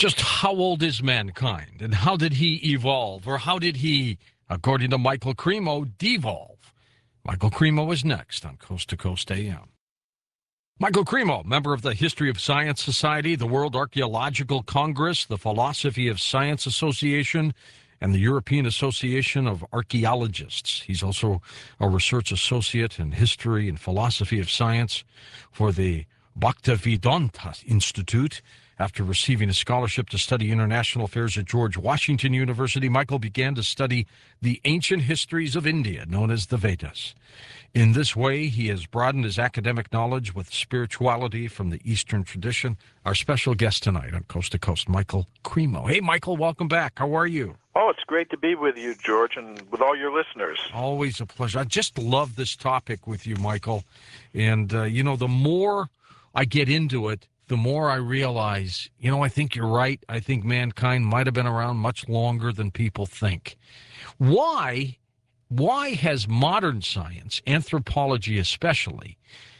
Just how old is mankind, and how did he evolve, or how did he, according to Michael Cremo, devolve? Michael Cremo is next on Coast to Coast AM. Michael Cremo, member of the History of Science Society, the World Archaeological Congress, the Philosophy of Science Association, and the European Association of Archaeologists. He's also a research associate in history and philosophy of science for the Bhaktivedanta Institute. After receiving a scholarship to study international affairs at George Washington University, Michael began to study the ancient histories of India, known as the Vedas. In this way, he has broadened his academic knowledge with spirituality from the Eastern tradition. Our special guest tonight on Coast to Coast, Michael Cremo. Hey, Michael, welcome back. How are you? Oh, it's great to be with you, George, and with all your listeners. Always a pleasure. I just love this topic with you, Michael. And, the more I get into it, the more I realize, I think you're right. I think mankind might have been around much longer than people think. Why has modern science, anthropology especially,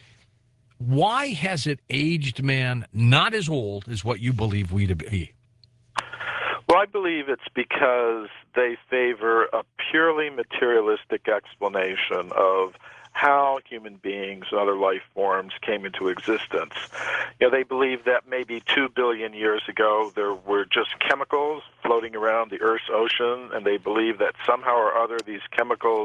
why has it aged man not as old as what you believe we to be? Well, I believe it's because they favor a purely materialistic explanation of how human beings and other life forms came into existence. They believe that maybe 2 billion years ago there were just chemicals floating around the Earth's ocean, and they believe that somehow or other these chemicals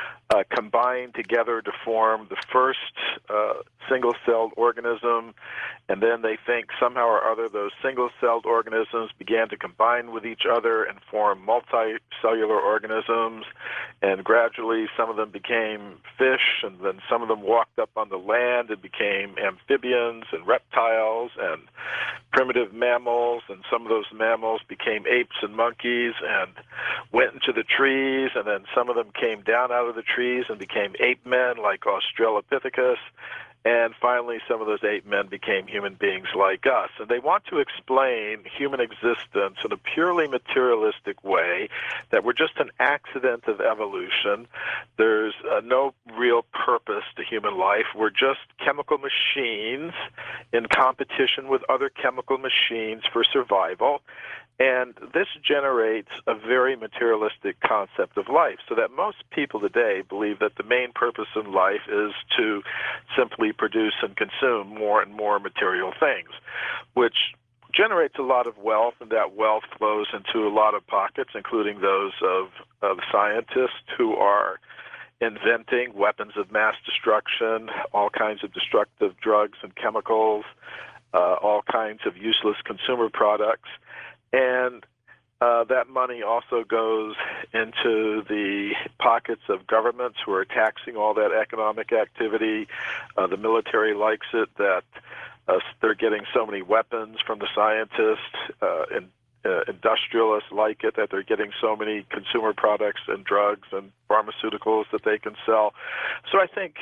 combined together to form the first single-celled organism, and then they think somehow or other those single-celled organisms began to combine with each other and form multicellular organisms, and gradually some of them became fish, and then some of them walked up on the land and became amphibians and reptiles and primitive mammals, and some of those mammals became apes and monkeys and went into the trees, and then some of them came down out of the trees and became ape men like Australopithecus, and finally some of those ape men became human beings like us. And they want to explain human existence in a purely materialistic way, that we're just an accident of evolution. There's no real purpose to human life. We're just chemical machines in competition with other chemical machines for survival. And this generates a very materialistic concept of life, so that most people today believe that the main purpose in life is to simply produce and consume more and more material things, which generates a lot of wealth, and that wealth flows into a lot of pockets, including those of scientists who are inventing weapons of mass destruction, all kinds of destructive drugs and chemicals, all kinds of useless consumer products. And that money also goes into the pockets of governments who are taxing all that economic activity. The military likes it that they're getting so many weapons from the scientists, and industrialists like it that they're getting so many consumer products and drugs and pharmaceuticals that they can sell. So I think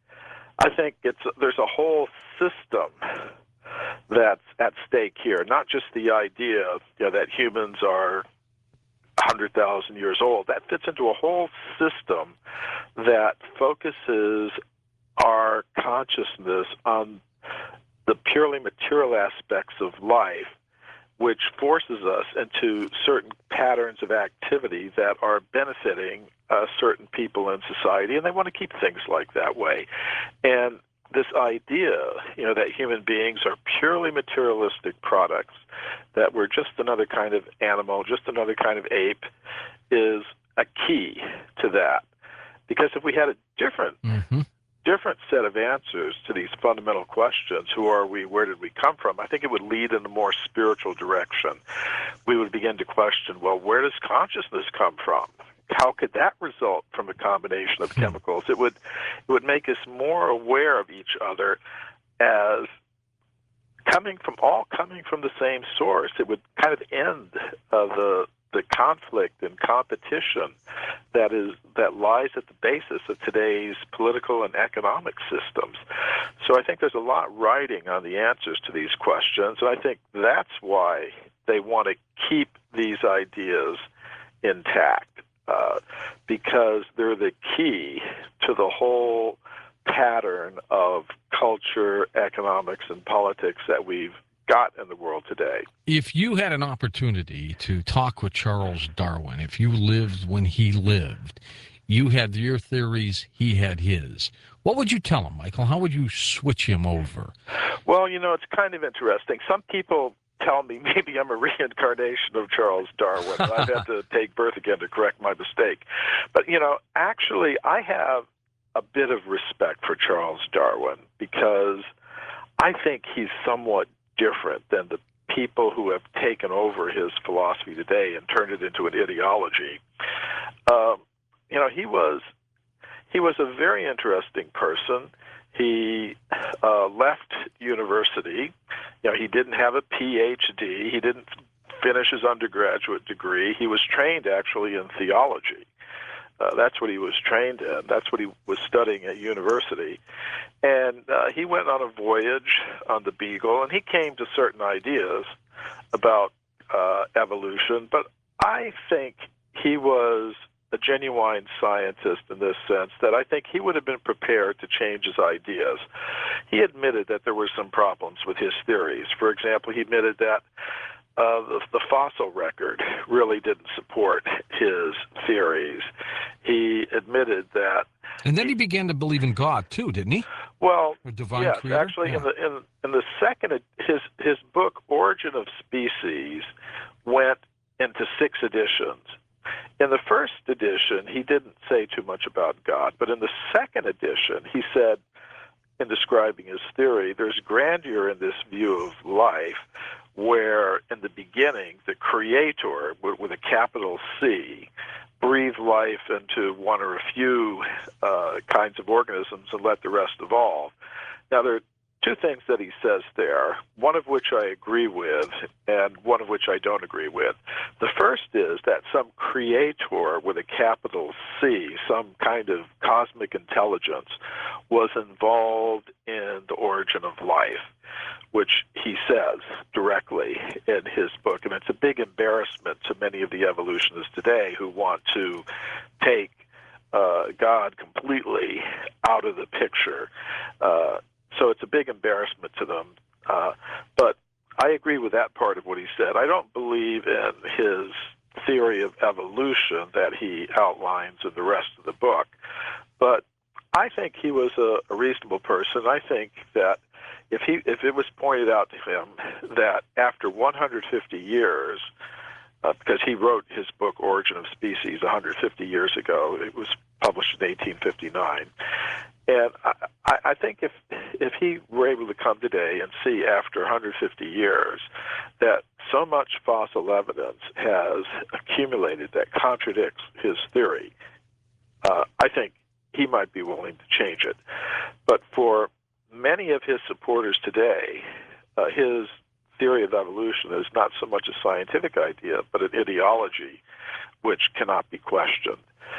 there's a whole system that's at stake here, not just the idea that humans are 100,000 years old. That fits into a whole system that focuses our consciousness on the purely material aspects of life, which forces us into certain patterns of activity that are benefiting certain people in society, and they want to keep things like that way. And this idea, that human beings are purely materialistic products, that we're just another kind of animal, just another kind of ape, is a key to that. Because if we had a different set of answers to these fundamental questions, who are we, where did we come from, I think it would lead in a more spiritual direction. We would begin to question, well, where does consciousness come from? How could that result from a combination of chemicals? It would make us more aware of each other as coming from the same source. It would kind of end the conflict and competition that lies at the basis of today's political and economic systems. So I think there's a lot riding on the answers to these questions, and I think that's why they want to keep these ideas intact. Because they're the key to the whole pattern of culture, economics, and politics that we've got in the world today. If you had an opportunity to talk with Charles Darwin, if you lived when he lived, you had your theories, he had his, what would you tell him, Michael? How would you switch him over? Well, it's kind of interesting. Some people tell me maybe I'm a reincarnation of Charles Darwin, and I've had to take birth again to correct my mistake. But, actually, I have a bit of respect for Charles Darwin because I think he's somewhat different than the people who have taken over his philosophy today and turned it into an ideology. He was a very interesting person. He left university. He didn't have a PhD. He didn't finish his undergraduate degree. He was trained actually in theology. That's what he was trained in. That's what he was studying at university. And he went on a voyage on the Beagle, and he came to certain ideas about evolution. But I think he was a genuine scientist in this sense that I think he would have been prepared to change his ideas. He admitted that there were some problems with his theories. For example, he admitted that the fossil record really didn't support his theories. He admitted that, and then he began to believe in God too, didn't he? Well, a divine yes, creator? Actually, in the second, his book Origin of Species went into 6 editions. In the first edition, he didn't say too much about God, but in the second edition, he said, in describing his theory, there's grandeur in this view of life, where in the beginning, the creator, with a capital C, breathed life into one or a few kinds of organisms and let the rest evolve. Now, there are 2 things that he says there, one of which I agree with and one of which I don't agree with. The first is that some creator with a capital C, some kind of cosmic intelligence, was involved in the origin of life, which he says directly in his book. And it's a big embarrassment to many of the evolutionists today who want to take God completely out of the picture. So it's a big embarrassment to them. But I agree with that part of what he said. I don't believe in his theory of evolution that he outlines in the rest of the book. But I think he was a reasonable person. I think that if it was pointed out to him that after 150 years, because he wrote his book Origin of Species 150 years ago, it was published in 1859, and I think if he were able to come today and see after 150 years that so much fossil evidence has accumulated that contradicts his theory, I think he might be willing to change it. But for many of his supporters today, his theory of evolution is not so much a scientific idea, but an ideology which cannot be questioned.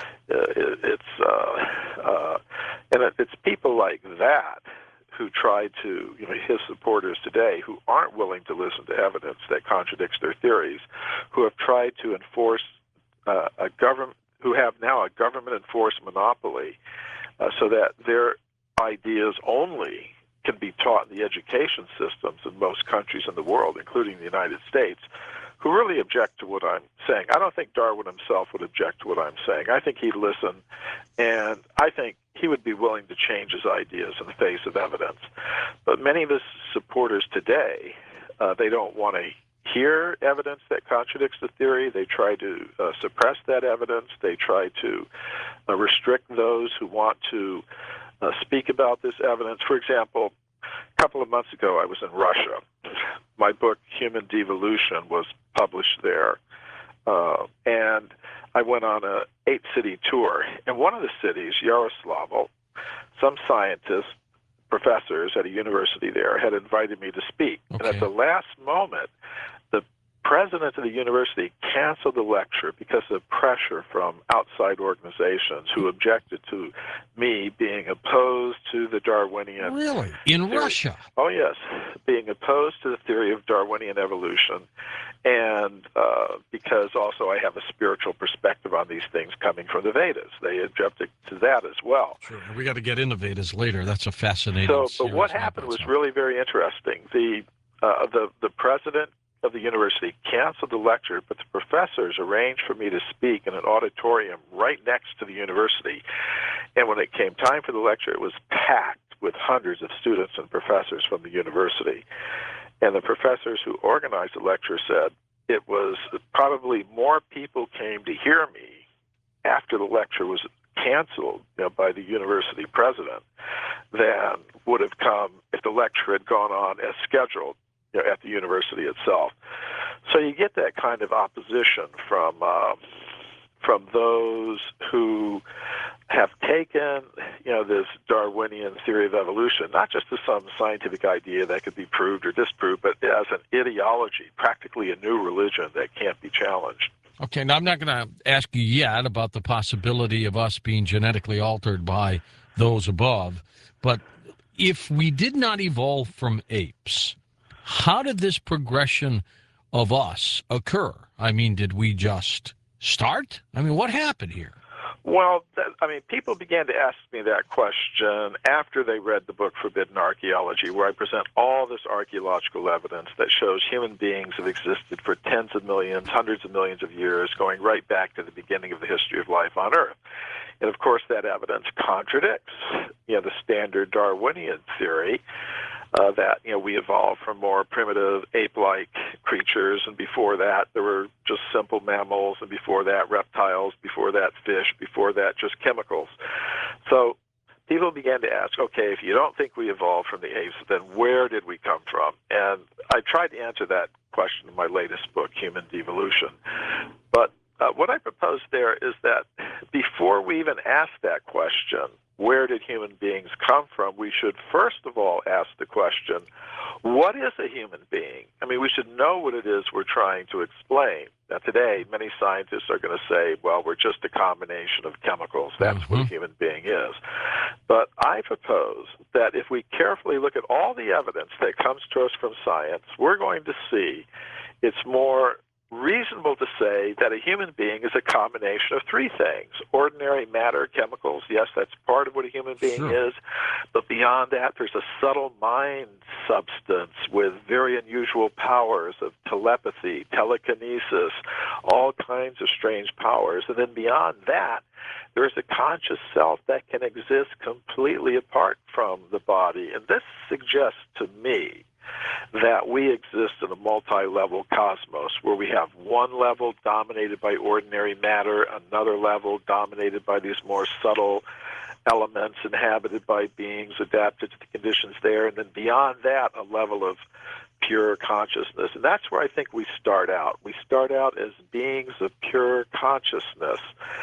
It's people like that who try to, his supporters today, who aren't willing to listen to evidence that contradicts their theories, who have tried to enforce a government, who have now a government-enforced monopoly, so that their ideas only can be taught in the education systems in most countries in the world, including the United States, who really object to what I'm saying. I don't think Darwin himself would object to what I'm saying. I think he'd listen, and I think he would be willing to change his ideas in the face of evidence. But many of his supporters today, they don't want to hear evidence that contradicts the theory. They try to suppress that evidence. They try to restrict those who want to speak about this evidence. For example, a couple of months ago, I was in Russia. My book, Human Devolution, was published there. And I went on a 8-city tour. In one of the cities, Yaroslavl, some scientists, professors at a university there, had invited me to speak. Okay. And at the last moment, the president of the university canceled the lecture because of pressure from outside organizations who objected to me being opposed to the Darwinian Really? In theory. Russia? Oh, yes. Being opposed to the theory of Darwinian evolution, and because also I have a spiritual perspective on these things coming from the Vedas. They objected to that as well. Sure. We got to get into Vedas later. That's a fascinating But series what happened was really very interesting. The the president of the university canceled the lecture, but the professors arranged for me to speak in an auditorium right next to the university. And when it came time for the lecture, it was packed with hundreds of students and professors from the university. And the professors who organized the lecture said it was probably more people came to hear me after the lecture was canceled, by the university president than would have come if the lecture had gone on as scheduled, at the university itself. So you get that kind of opposition from those who have taken, this Darwinian theory of evolution, not just as some scientific idea that could be proved or disproved, but as an ideology, practically a new religion that can't be challenged. Okay, now I'm not going to ask you yet about the possibility of us being genetically altered by those above, but if we did not evolve from apes, how did this progression of us occur? I mean, did we just start? I mean, what happened here? Well, people began to ask me that question after they read the book Forbidden Archaeology, where I present all this archaeological evidence that shows human beings have existed for tens of millions, hundreds of millions of years, going right back to the beginning of the history of life on Earth. And, of course, that evidence contradicts, the standard Darwinian theory that, we evolved from more primitive ape-like creatures, and before that there were just simple mammals, and before that reptiles, before that fish, before that just chemicals. So people began to ask, okay, if you don't think we evolved from the apes, then where did we come from? And I tried to answer that question in my latest book, Human Devolution. But what I propose there is that before we even ask that question, where did human beings come from, we should first of all ask the question, what is a human being? I mean, we should know what it is we're trying to explain. Now, today, many scientists are going to say, well, we're just a combination of chemicals. That's what a human being is. But I propose that if we carefully look at all the evidence that comes to us from science, we're going to see it's more reasonable to say that a human being is a combination of three things. Ordinary matter, chemicals, yes, that's part of what a human being is. But beyond that, there's a subtle mind substance with very unusual powers of telepathy, telekinesis, all kinds of strange powers. And then beyond that, there's a conscious self that can exist completely apart from the body. And this suggests to me that we exist in a multi-level cosmos where we have one level dominated by ordinary matter, another level dominated by these more subtle elements inhabited by beings adapted to the conditions there, and then beyond that, a level of pure consciousness. And that's where I think we start out. We start out as beings of pure consciousness.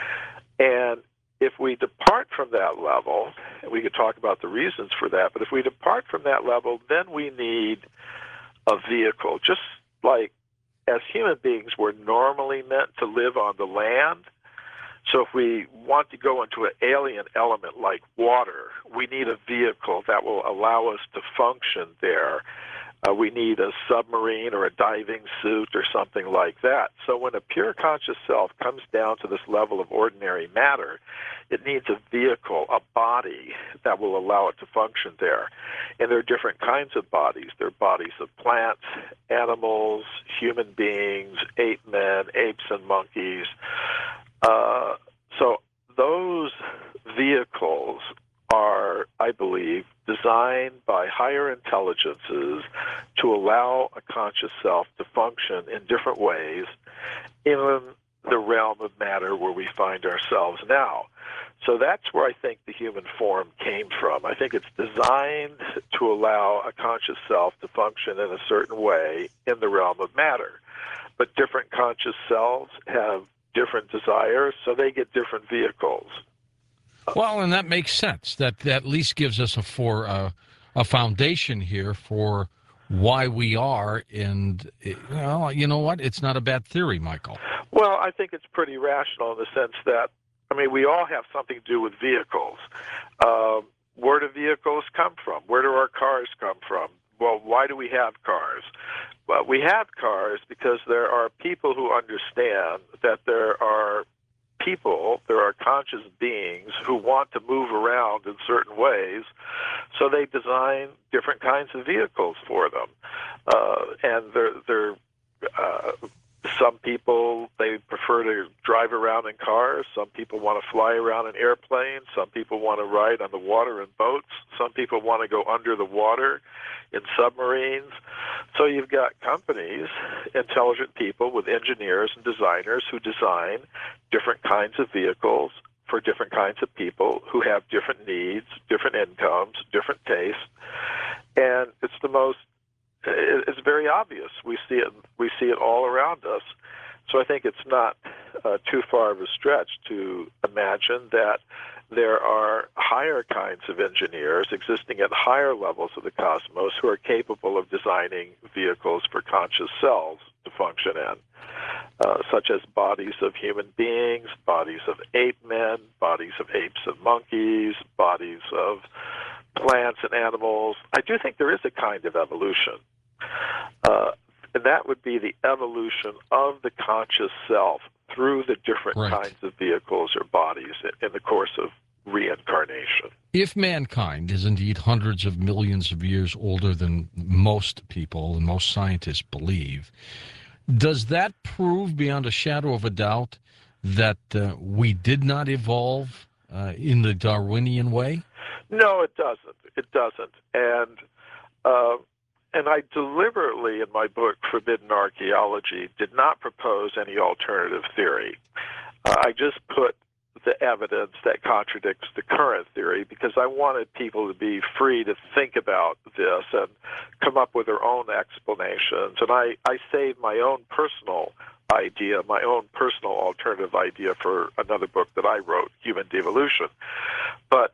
And if we depart from that level, and we could talk about the reasons for that, but if we depart from that level, then we need a vehicle. Just like as human beings, we're normally meant to live on the land. So if we want to go into an alien element like water, we need a vehicle that will allow us to function there. We need a submarine or a diving suit or something like that. So when a pure conscious self comes down to this level of ordinary matter, it needs a vehicle, a body that will allow it to function there. And there are different kinds of bodies. There are bodies of plants, animals, human beings, ape men, apes and monkeys. So those vehicles are, I believe, designed by higher intelligences to allow a conscious self to function in different ways in the realm of matter where we find ourselves now. So that's where I think the human form came from. I think it's designed to allow a conscious self to function in a certain way in the realm of matter. But different conscious selves have different desires, so they get different vehicles. Well, and that makes sense. That at least gives us a foundation here for why we are. And you know what? It's not a bad theory, Michael. Well, I think it's pretty rational in the sense that, we all have something to do with vehicles. Where do vehicles come from? Where do our cars come from? Well, why do we have cars? Well, we have cars because there are people who understand that there are people, there are conscious beings who want to move around in certain ways, so they design different kinds of vehicles for them. And some people, they prefer to drive around in cars. Some people want to fly around in airplanes. Some people want to ride on the water in boats. Some people want to go under the water in submarines. So you've got companies, intelligent people with engineers and designers who design different kinds of vehicles for different kinds of people who have different needs, different incomes, different tastes. And it's very obvious. We see it all around us. So I think it's not too far of a stretch to imagine that there are higher kinds of engineers existing at higher levels of the cosmos who are capable of designing vehicles for conscious selves to function in, such as bodies of human beings, bodies of ape men, bodies of apes and monkeys, bodies of plants and animals. I do think there is a kind of evolution, and that would be the evolution of the conscious self through the different kinds of vehicles or bodies in the course of reincarnation. If mankind is indeed hundreds of millions of years older than most people and most scientists believe, does that prove beyond a shadow of a doubt that we did not evolve in the Darwinian way? No, it doesn't. It doesn't. And I deliberately, in my book, Forbidden Archaeology, did not propose any alternative theory. I just put the evidence that contradicts the current theory because I wanted people to be free to think about this and come up with their own explanations. And I saved my own personal idea, my own personal alternative idea for another book that I wrote, Human Devolution. But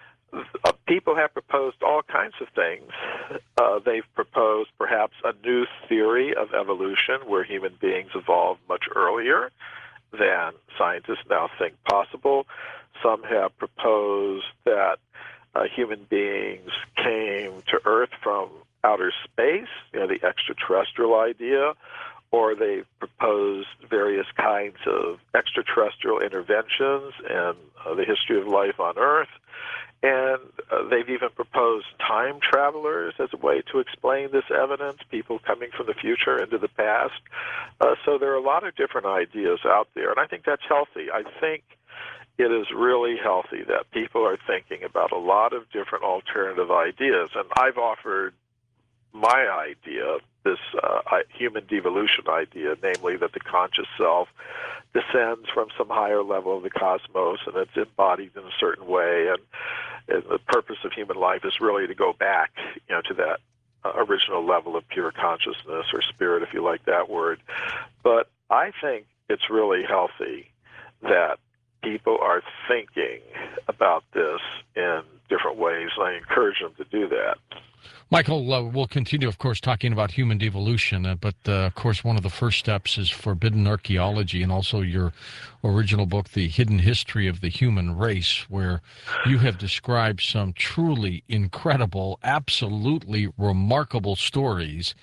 people have proposed all kinds of things. They've proposed perhaps a new theory of evolution where human beings evolved much earlier than scientists now think possible. Some have proposed that human beings came to Earth from outer space, the extraterrestrial idea, or they've proposed various kinds of extraterrestrial interventions in the history of life on Earth. And they've even proposed time travelers as a way to explain this evidence, people coming from the future into the past. So there are a lot of different ideas out there, and I think that's healthy. I think it is really healthy that people are thinking about a lot of different alternative ideas. And I've offered my idea, this human devolution idea, namely that the conscious self descends from some higher level of the cosmos and it's embodied in a certain way, and the purpose of human life is really to go back, to that original level of pure consciousness or spirit, if you like that word. But I think it's really healthy that people are thinking about this in different ways, and I encourage them to do that. Michael, we'll continue, of course, talking about human devolution, but, of course, one of the first steps is Forbidden Archaeology and also your original book, The Hidden History of the Human Race, where you have described some truly incredible, absolutely remarkable stories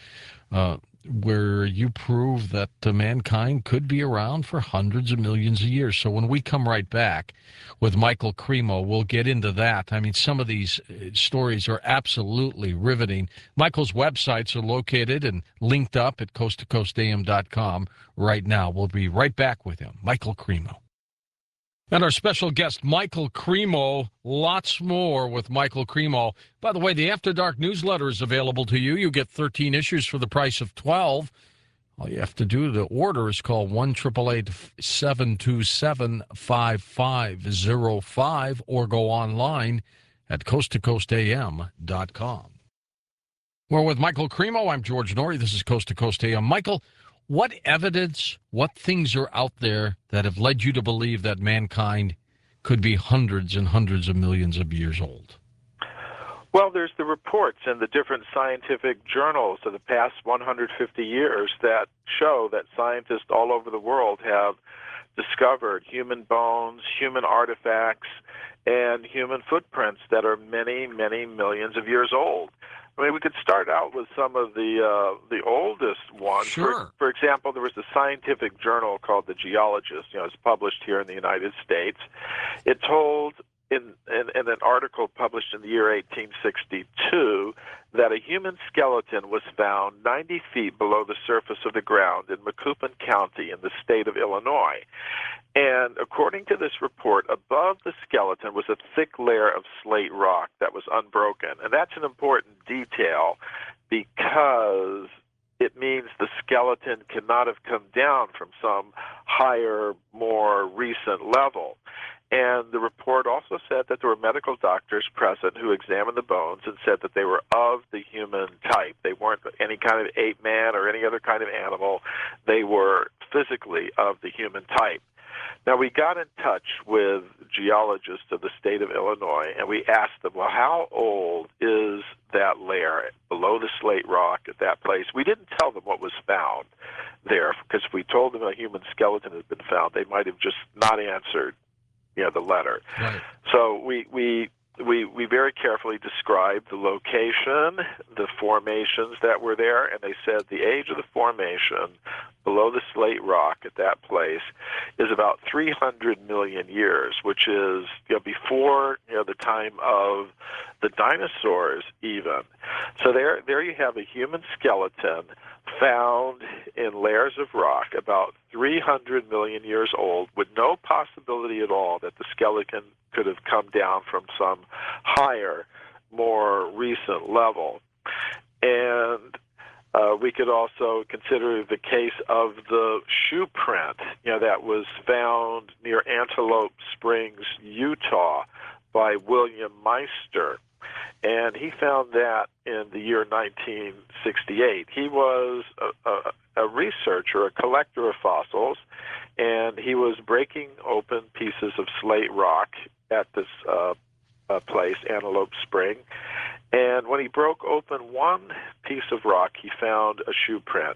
where you prove that mankind could be around for hundreds of millions of years. So when we come right back with Michael Cremo, we'll get into that. I mean, some of these stories are absolutely riveting. Michael's websites are located and linked up at coasttocoastam.com right now. We'll be right back with him, Michael Cremo. And our special guest, Michael Cremo. Lots more with Michael Cremo. By the way, the After Dark newsletter is available to you. You get 13 issues for the price of 12. All you have to do to order is call 1-888-727-5505 or go online at coasttocoastam.com. We're with Michael Cremo. I'm George Noory. This is Coast to Coast AM. Michael, what evidence, what things are out there that have led you to believe that mankind could be hundreds and hundreds of millions of years old? Well, there's the reports in the different scientific journals of the past 150 years that show that scientists all over the world have discovered human bones, human artifacts, and human footprints that are many, many millions of years old. I mean, we could start out with some of the oldest ones. Sure. For example, there was a scientific journal called The Geologist. It's published here in the United States. It told in an article published in the year 1862 that a human skeleton was found 90 feet below the surface of the ground in Macoupin County in the state of Illinois. And according to this report, above the skeleton was a thick layer of slate rock that was unbroken. And that's an important detail because it means the skeleton cannot have come down from some higher, more recent level. And the report also said that there were medical doctors present who examined the bones and said that they were of the human type. They weren't any kind of ape man or any other kind of animal. They were physically of the human type. Now, we got in touch with geologists of the state of Illinois, and we asked them, well, how old is that layer below the slate rock at that place? We didn't tell them what was found there, because if we told them a human skeleton had been found, they might have just not answered the letter. Right. So we very carefully described the location, the formations that were there, and they said the age of the formation below the slate rock at that place is about 300 million years, which is before the time of the dinosaurs even. So there you have a human skeleton found in layers of rock about 300 million years old, with no possibility at all that the skeleton could have come down from some higher, more recent level. And we could also consider the case of the shoe print, that was found near Antelope Springs, Utah, by William Meister. And he found that in the year 1968. He was a researcher, a collector of fossils, and he was breaking open pieces of slate rock at this place, Antelope Spring. And when he broke open one piece of rock, he found a shoe print.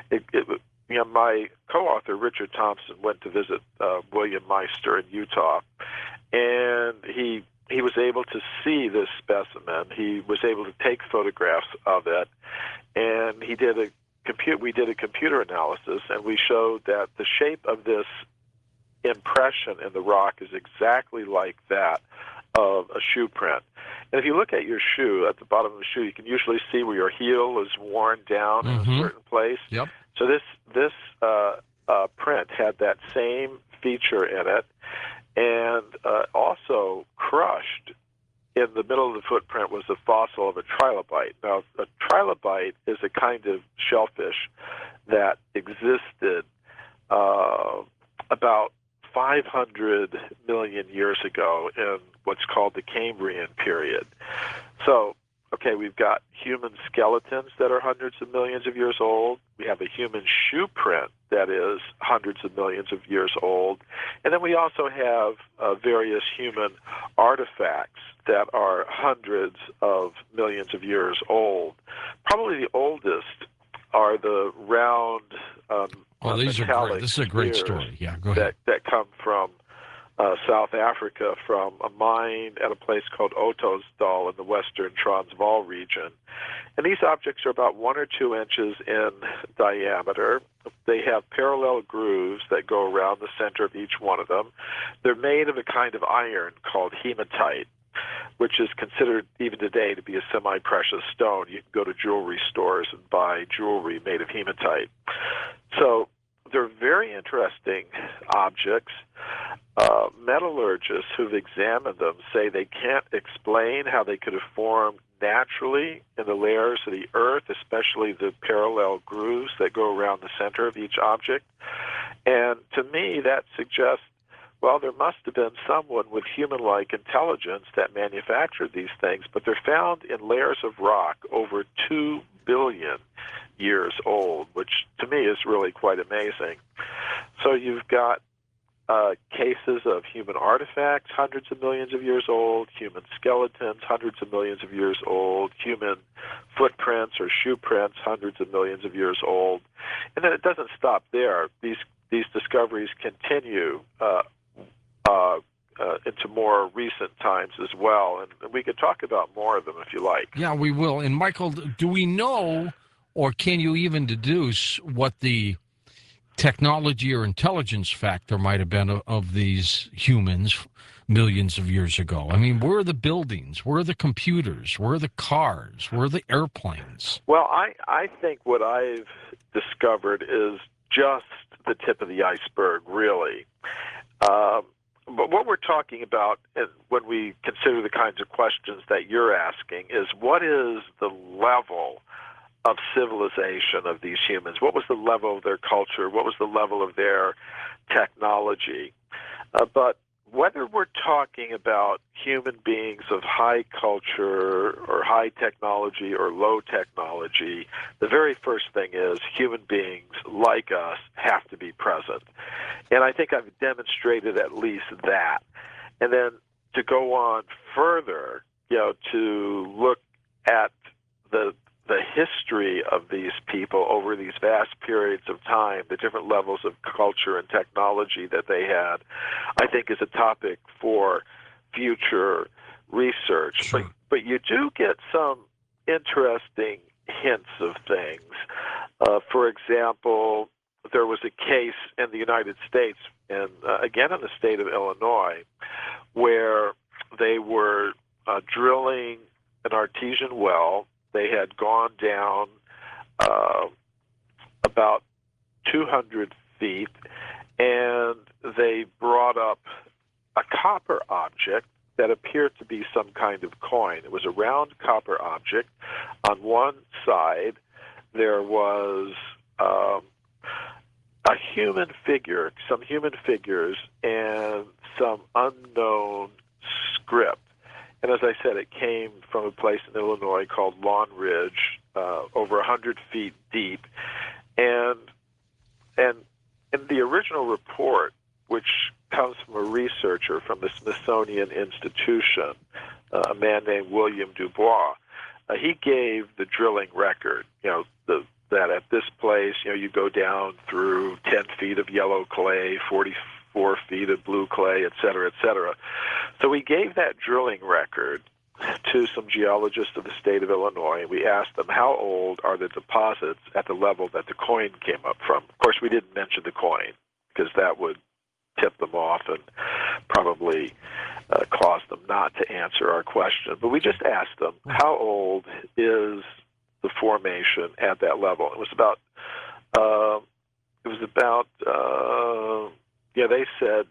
My co-author, Richard Thompson, went to visit William Meister in Utah, and he was able to see this specimen. He was able to take photographs of it, and we did a computer analysis, and we showed that the shape of this impression in the rock is exactly like that of a shoe print. And if you look at your shoe, at the bottom of the shoe, you can usually see where your heel is worn down in a certain place. Yep. So this print had that same feature in it, and also crushed in the middle of the footprint was the fossil of a trilobite. Now, a trilobite is a kind of shellfish that existed about 500 million years ago in what's called the Cambrian period. So, okay, we've got human skeletons that are hundreds of millions of years old. We have a human shoe print that is hundreds of millions of years old. And then we also have various human artifacts that are hundreds of millions of years old. Probably the oldest are the round these are great. This is a great story. Yeah, go ahead. That come from South Africa, from a mine at a place called Ottosdal in the western Transvaal region. And these objects are about 1 or 2 inches in diameter. They have parallel grooves that go around the center of each one of them. They're made of a kind of iron called hematite, which is considered even today to be a semi-precious stone. You can go to jewelry stores and buy jewelry made of hematite. So they're very interesting objects. Metallurgists who've examined them say they can't explain how they could have formed naturally in the layers of the earth, especially the parallel grooves that go around the center of each object. And to me, that suggests, well, there must have been someone with human-like intelligence that manufactured these things, but they're found in layers of rock over 2 billion years old, which to me is really quite amazing. So you've got cases of human artifacts, hundreds of millions of years old, human skeletons, hundreds of millions of years old, human footprints or shoe prints, hundreds of millions of years old. And then it doesn't stop there. These discoveries continue into more recent times as well, and we could talk about more of them if you like. Yeah, we will. And Michael, do we know, or can you even deduce what the technology or intelligence factor might have been of these humans millions of years ago? I mean, where are the buildings? Where are the computers? Where are the cars? Where are the airplanes? Well, I think what I've discovered is just the tip of the iceberg, really. But what we're talking about when we consider the kinds of questions that you're asking is, what is the level of civilization of these humans? What was the level of their culture? What was the level of their technology? But whether we're talking about human beings of high culture or high technology or low technology, the very first thing is human beings like us have to be present. And I think I've demonstrated at least that. And then to go on further, to look at the history of these people over these vast periods of time, the different levels of culture and technology that they had, I think is a topic for future research. Sure. But you do get some interesting hints of things. For example, there was a case in the United States, and again in the state of Illinois, where they were drilling an artesian well. They had gone down about 200 feet, and they brought up a copper object that appeared to be some kind of coin. It was a round copper object. On one side, there was a human figure, some human figures, and some unknown script. And as I said, it came from a place in Illinois called Lawn Ridge, over 100 feet deep. And in the original report, which comes from a researcher from the Smithsonian Institution, a man named William Dubois, he gave the drilling record, that at this place, you go down through 10 feet of yellow clay, 44 feet of blue clay, et cetera, et cetera. So we gave that drilling record to some geologists of the state of Illinois, and we asked them, how old are the deposits at the level that the coin came up from? Of course, we didn't mention the coin, because that would tip them off and probably cause them not to answer our question. But we just asked them, how old is the formation at that level? It was about, they said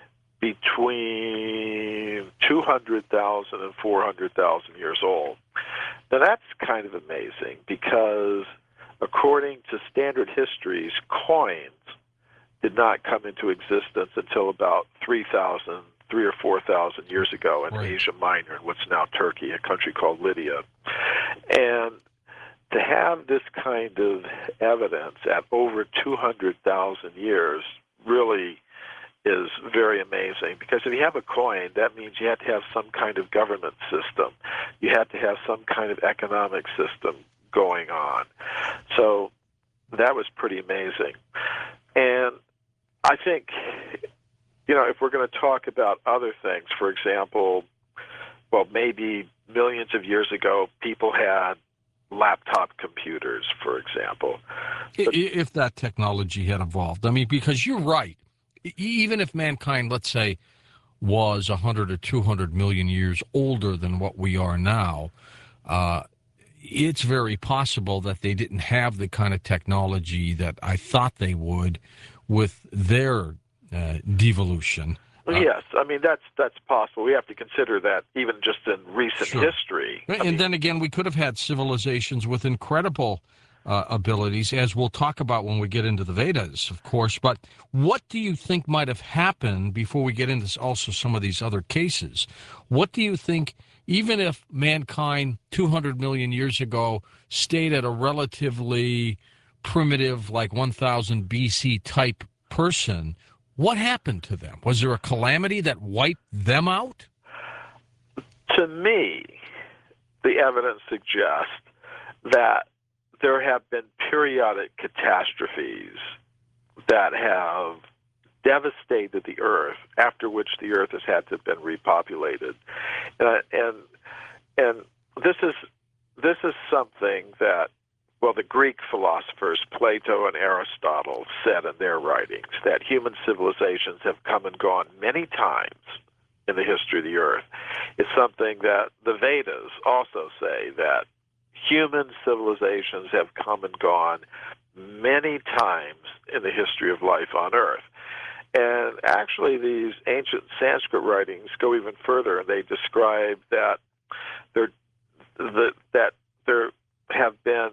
between 200,000 and 400,000 years old. Now that's kind of amazing, because according to standard histories, coins did not come into existence until about 3,000 or 4,000 years ago in Asia Minor, in what's now Turkey, a country called Lydia. And to have this kind of evidence at over 200,000 years really is very amazing, because if you have a coin, that means you have to have some kind of government system. You have to have some kind of economic system going on. So that was pretty amazing. And I think, if we're going to talk about other things, for example, maybe millions of years ago, people had laptop computers, for example. If that technology had evolved. I mean, because you're right. Even if mankind, let's say, was 100 or 200 million years older than what we are now, it's very possible that they didn't have the kind of technology that I thought they would with their devolution. Yes, I mean, that's possible. We have to consider that even just in recent history. And then again, we could have had civilizations with incredible abilities, as we'll talk about when we get into the Vedas, of course. But what do you think might have happened before we get into also some of these other cases? What do you think, even if mankind 200 million years ago stayed at a relatively primitive, like 1000 BC type person, what happened to them? Was there a calamity that wiped them out? To me, the evidence suggests that there have been periodic catastrophes that have devastated the earth, after which the earth has had to have been repopulated. And this is something that, well, the Greek philosophers Plato and Aristotle said in their writings, that human civilizations have come and gone many times in the history of the earth. It's something that the Vedas also say, that human civilizations have come and gone many times in the history of life on earth. And actually, these ancient Sanskrit writings go even further, and they describe that there have been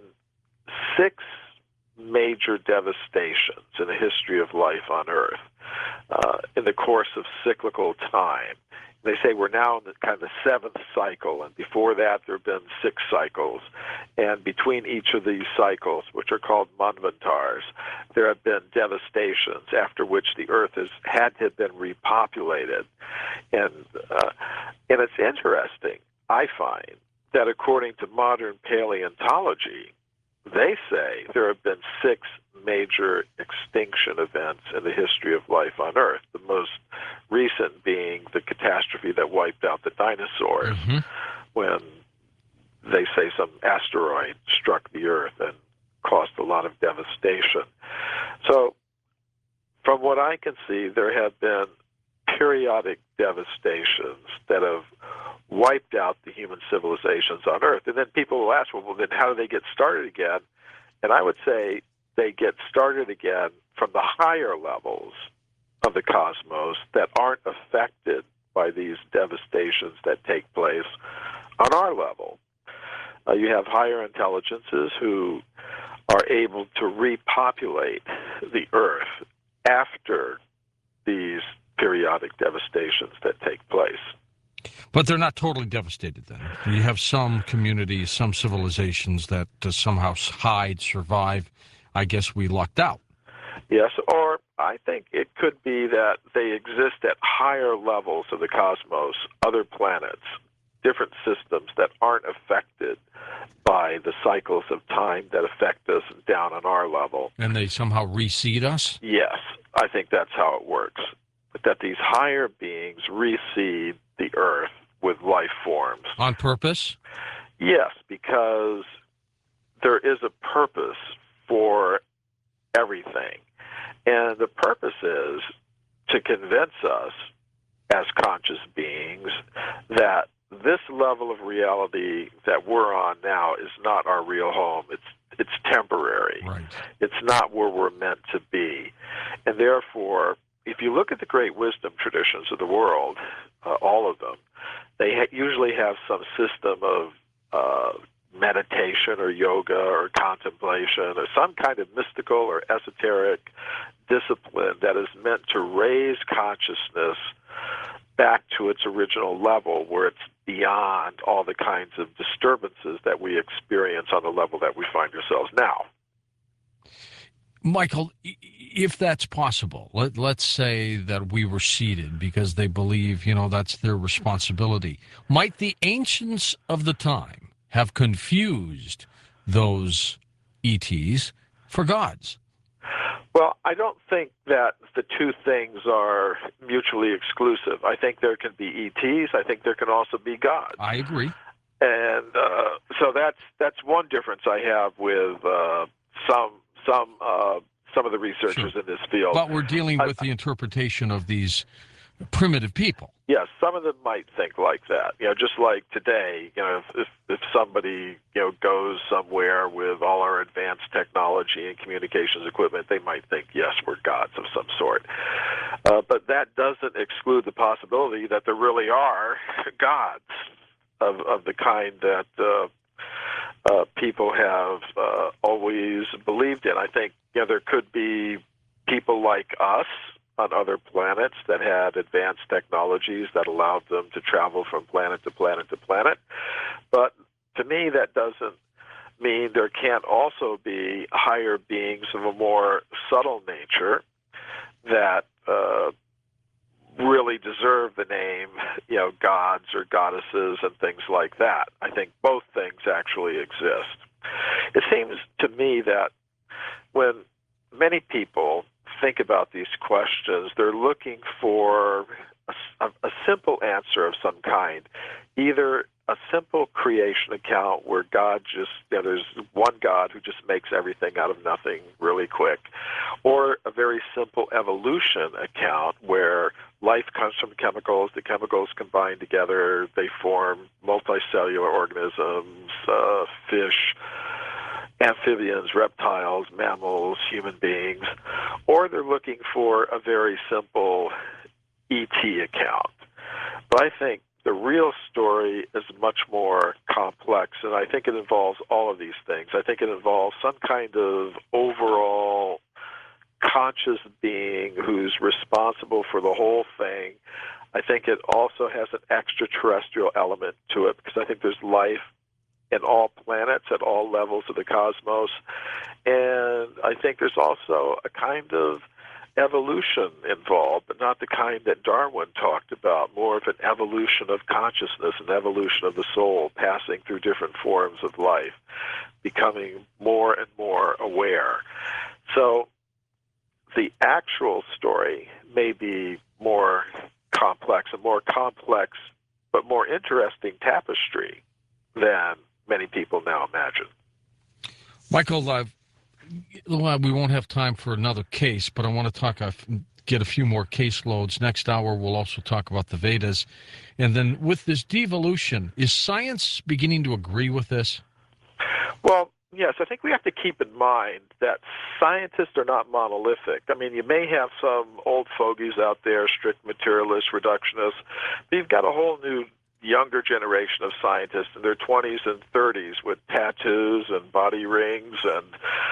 6 major devastations in the history of life on earth in the course of cyclical time. They say we're now in the kind of the 7th cycle, and before that there have been 6 cycles. And between each of these cycles, which are called manvantars, there have been devastations, after which the earth has had to have been repopulated. And it's interesting, I find, that according to modern paleontology, they say there have been 6 major extinction events in the history of life on Earth, the most recent being the catastrophe that wiped out the dinosaurs when they say some asteroid struck the Earth and caused a lot of devastation. So from what I can see, there have been periodic devastations that have wiped out the human civilizations on Earth. And then people will ask, well, then how do they get started again? And I would say they get started again from the higher levels of the cosmos that aren't affected by these devastations that take place on our level. You have higher intelligences who are able to repopulate the Earth after these periodic devastations that take place. But they're not totally devastated then. You have some communities, some civilizations that somehow hide, survive. I guess we lucked out. Yes, or I think it could be that they exist at higher levels of the cosmos, other planets, different systems that aren't affected by the cycles of time that affect us down on our level. And they somehow reseed us? Yes, I think that's how it works. That these higher beings reseed the Earth with life forms. On purpose? Yes, because there is a purpose for everything. And the purpose is to convince us as conscious beings that this level of reality that we're on now is not our real home. It's temporary. Right. It's not where we're meant to be. And therefore, if you look at the great wisdom traditions of the world, all of them, they usually have some system of meditation or yoga or contemplation or some kind of mystical or esoteric discipline that is meant to raise consciousness back to its original level, where it's beyond all the kinds of disturbances that we experience on the level that we find ourselves now. Michael, if that's possible, let's say that we were seated because they believe, that's their responsibility. Might the ancients of the time have confused those ETs for gods? Well, I don't think that the two things are mutually exclusive. I think there can be ETs. I think there can also be gods. I agree. And so that's one difference I have with some of the researchers in this field. But we're dealing with the interpretation of these primitive people. Yes, some of them might think like that. Just like today, if somebody goes somewhere with all our advanced technology and communications equipment, they might think, yes, we're gods of some sort. But that doesn't exclude the possibility that there really are gods of the kind that people have always believed in. I think there could be people like us on other planets that had advanced technologies that allowed them to travel from planet to planet to planet. But to me, that doesn't mean there can't also be higher beings of a more subtle nature that really deserve the name, gods or goddesses and things like that. I think both things actually exist. It seems to me that when many people think about these questions, they're looking for a simple answer of some kind, either a simple creation account where God just, there's one God who just makes everything out of nothing really quick, or a very simple evolution account where life comes from chemicals, the chemicals combine together, they form multicellular organisms, fish, amphibians, reptiles, mammals, human beings, or they're looking for a very simple ET account. But I think the real story is much more complex, and I think it involves all of these things. I think it involves some kind of overall conscious being who's responsible for the whole thing. I think it also has an extraterrestrial element to it, because I think there's life in all planets at all levels of the cosmos. And I think there's also a kind of evolution involved, but not the kind that Darwin talked about, more of an evolution of consciousness, an evolution of the soul, passing through different forms of life, becoming more and more aware. So the actual story may be more complex, a more complex but more interesting tapestry than many people now imagine. Michael, we won't have time for another case, but I want to get a few more case loads. Next hour, we'll also talk about the Vedas. And then with this devolution, is science beginning to agree with this? Well, yes, I think we have to keep in mind that scientists are not monolithic. I mean, you may have some old fogies out there, strict materialists, reductionists, but you've got a whole new younger generation of scientists in their 20s and 30s with tattoos and body rings, and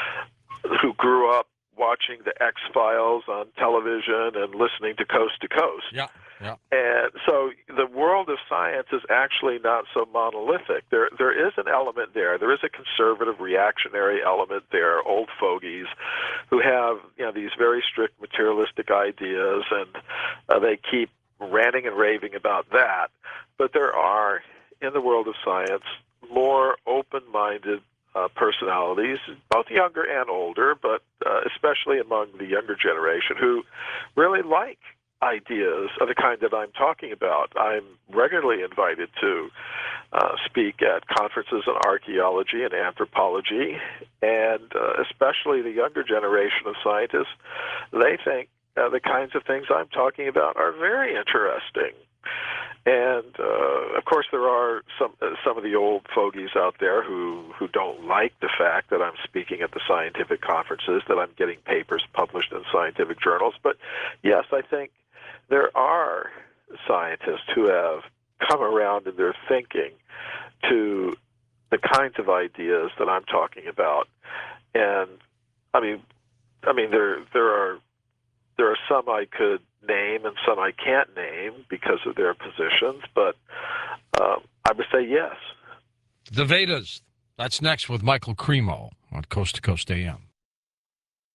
who grew up watching the X-Files on television and listening to Coast to Coast. Yeah. And so the world of science is actually not so monolithic. There is an element there. There is a conservative, reactionary element there, old fogies who have, these very strict materialistic ideas, and they keep ranting and raving about that. But there are, in the world of science, more open-minded personalities, both younger and older, but especially among the younger generation, who really like ideas of the kind that I'm talking about. I'm regularly invited to speak at conferences on archaeology and anthropology, and especially the younger generation of scientists, they think the kinds of things I'm talking about are very interesting. And of course, there are some of the old fogies out there who don't like the fact that I'm speaking at the scientific conferences, that I'm getting papers published in scientific journals. But yes, I think there are scientists who have come around in their thinking to the kinds of ideas that I'm talking about. And I mean, there are some I could name and some I can't name because of their positions, but I would say yes. The Vedas. That's next with Michael Cremo on Coast to Coast AM.